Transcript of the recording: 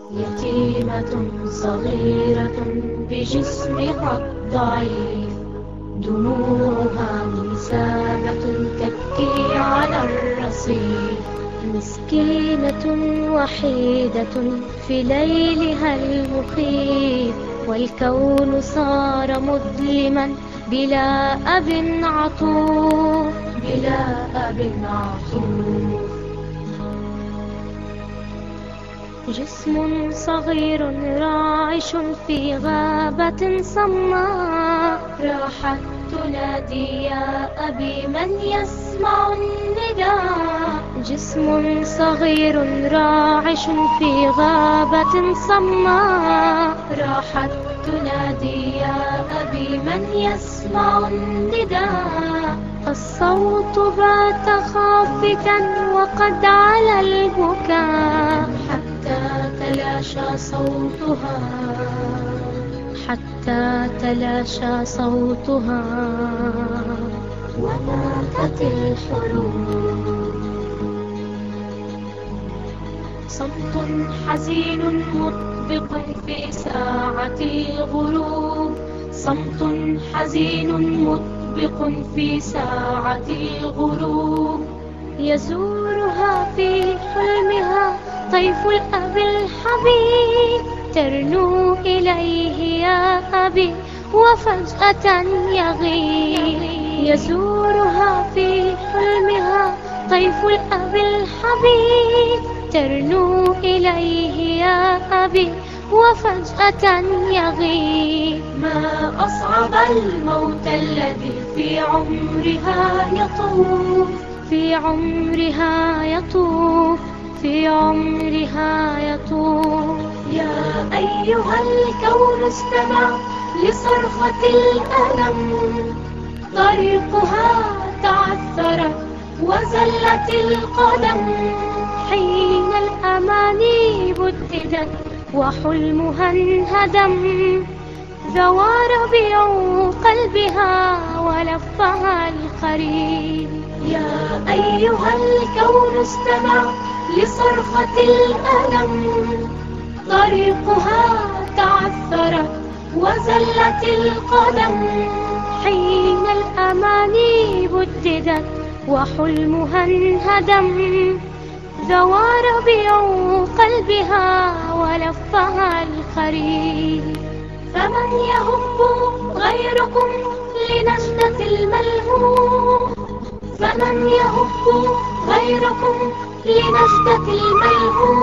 يتيمة صغيرة بجسمها الضعيف، دموعها مسالة تبكي على الرصيف. مسكينة وحيدة في ليلها المخيف، والكون صار مظلما بلا أب عطوف، بلا أب عطوف. جسم صغير راعش في غابة صماء، راحت تنادي يا أبي من يسمع النداء. جسم صغير راعش في غابة صماء، راحت تنادي يا أبي من يسمع النداء. الصوت بات خافتا وقد علا البكاء، تلاشى صوتها، حتى تلاشى صوتها، وماتت الحروب. صمت حزين مطبق في ساعة الغروب، صمت حزين مطبق في ساعة الغروب. يزورها في حلمها طيف الأب الحبيب، ترنو إليه يا أبي وفجأة يغيب. يزورها في حلمها طيف الأب الحبيب، ترنو إليه يا أبي وفجأة يغيب. ما أصعب الموت الذي في عمرها يطوف، في عمرها يطوف، في عمرها يطوف. يا أيها الكون استمع لصرخة الألم، طريقها تعثرت وزلت القدم. حين الأماني بددت وحلمها انهدم، ذوى ربيع قلبها ولفها القريب. يا أيها الكون استمع لصرخة الألم، طريقها تعثرت وزلت القدم. حين الأماني بددت وحلمها انهدم، ذوى ربيع قلبها ولفها القريب. فمن يهب غيركم لنجدة الملهوف، فمن يهب غيركم لنجدة الملهوف.